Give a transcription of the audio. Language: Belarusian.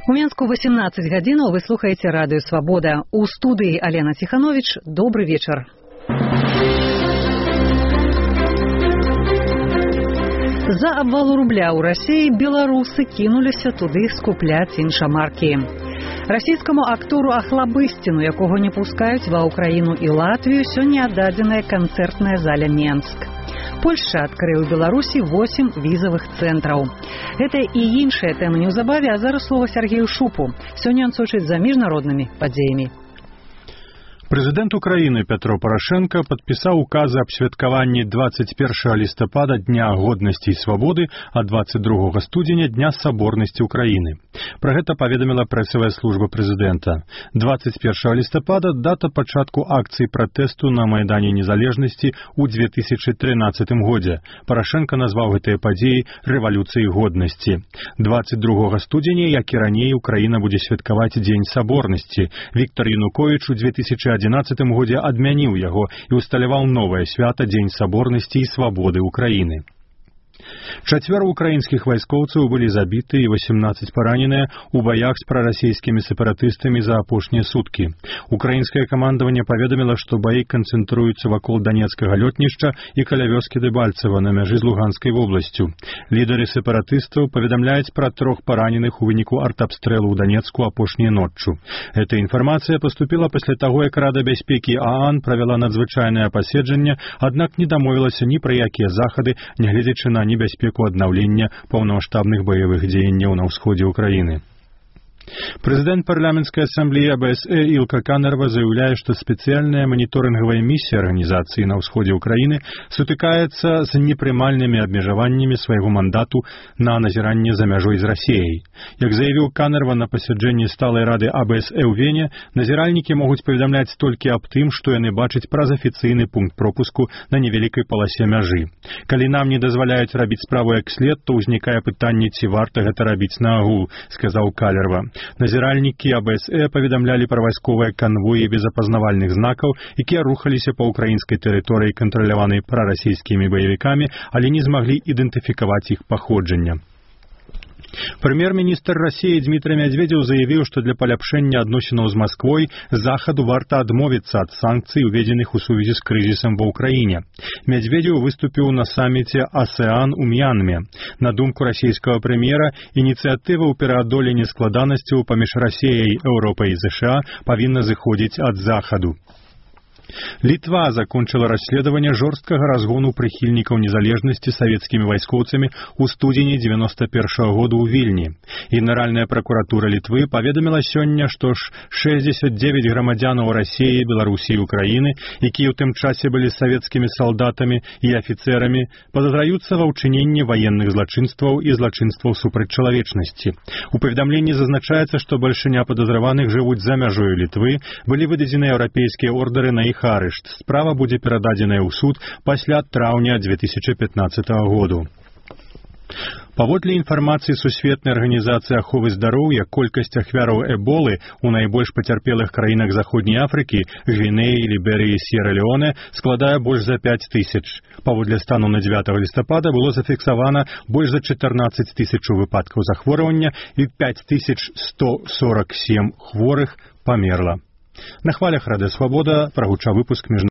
У Менску 18 гадзінаў вы слухаеце радыё «Свабода». У студыі Алена Ціхановіч. Добры вечар. За абвалу рубля ў Расіі беларусы кінуліся туды скупляць іншамаркі. Расійскаму актору Ахлабыстіну, якога не пускаюць ва Ўкраіну і Латвію, сёння аддадзеная канцэртная заля Менск. Польшча адкрыў у Беларусі 8 візавых цэнтраў. Гэта і іншыя тэмы неўзабаве, а зараз слова Сергею Шупу. Сёння ён сочыць за міжнароднымі падзеямі. Прэзідэнт Украіны Пятро Парашенко падпісаў указы аб святкаванні 21 лістапада Дня годнасці і свабоды, а 22 студзеня Дня саборнасці Украіны. Пра гэта паведаміла прэсавая служба прэзідэнта. 21 лістапада дата пачатку акцыі пратэсту на Майдане Незалежнасці ў 2013 годзе. Парашенко назваў гэтыя падзеі рэвалюцыяй годнасці. 22 студзеня, як і раней, Украіна будзе святкаваць Дзень саборнасці. Віктор Януковіч у 2011 годзе адмяніў яго і усталяваў новае свята Дзень саборнасці і свабоды Украіны. 4 украінскіх вайскоўцаў былі забіты і 18 параненыя ў баях з прарасійскімі сепаратыстамі за апошнія суткі. Украінскае камандаванне паведаміла, што баі канцэнтруюцца вакол данецкага лётнішча і каля вёскі Дэбальцева на мяжы з Луганскай вобласцю. Лідары сепаратыстаў паведамляюць пра 3 параненых у выніку артабстрэлу ў Данецку апошняй ноччу. Эта інфармацыя паступіла пасля таго, як Рада бяспекі ААН правяла надзвычайнае паседжанне, аднак не дамовілася ні пра якія захады, нягледзячы на небяспеку аднаўлення паўнамаштабных баявых дзеянняў на ўсходзе Украіны. Прэзідэнт парламенцкай асамблеі АБСЭ Ілка Канерва заяўляе, што спецыяльная маніторынгавая місія арганізацыі на ўсходзе Украіны сутыкаецца з непрымальнымі абмежаваннямі свайго мандату на назіранне за мяжой з Расіяй. Як заявіў Канерва на пасяджэнні сталай рады АБСЭ ў Вене, назіральнікі могуць паведамляць толькі аб тым, што яны бачаць праз афіцыйны пункт пропуску на невялікай паласе мяжы. Калі нам не дазваляюць рабіць справу як след, то ўзнікае пытанне, ці варта гэта рабіць наагул, сказаў Канерва. Назіральнікі АБСЭ паведамлялі пра вайсковыя канвоі без апазнавальных знакаў, якія рухаліся па ўкраінскай тэрыторыі, кантраляванай прарасійскімі баевікамі, але не змаглі ідэнтыфікаваць іх паходжання. Прэм'ер-міністр Расіі Дмітрый Мядзведзеў заявіў, што для паляпшэння адносінаў з Масквой захаду варта адмовіцца ад санкцый, уведзеных у сувязі з крызісам ва ўкраіне. Мядзведзеў выступіў на саміце АСЕАН у М'янме. На думку расійскага прэм'ера, ініцыятыва ў пераадоленні складанасцяў паміж Расіяй, Еўропай і ЗША павінна зыходзіць ад захаду. Літва закончыла расследаванне жорсткага разгону прыхільнікаў незалежнасці савецкімі вайскоўцамі ў студзені 91 году ў Вільні. Генеральная пракуратура Літвы паведаміла сёння, што 69 грамадзянаў Расіі, Беларусі і Украіны, якія ў тым часе былі савецкімі салдатамі і афіцэрамі, падазраюцца ва ўчыненні ваенных злачынстваў і злачынстваў супраць чалавечнасці. У паведамленні зазначаецца, што бальшыня падазраваных жывуць за мяжою Літвы, былі выдадзены еўрапейскія ордары на іх арышт. Справа будзе перададзеная ў суд пасля траўня 2015 году. Паводле інфармацыі Сусветнай арганізацыі аховы здароўя, колькасць ахвяраў эболы ў найбольш пацярпелых краінах Заходняй Афрыкі, Гвінеі, Ліберыі і Сьерра-Леоне складае больш за 5000. Паводле стану на 9 лістапада было зафіксавана больш за 14 000 выпадкаў захворвання і 5147 хворых памерла. На хвалях Радыё Свабода прагучаў выпуск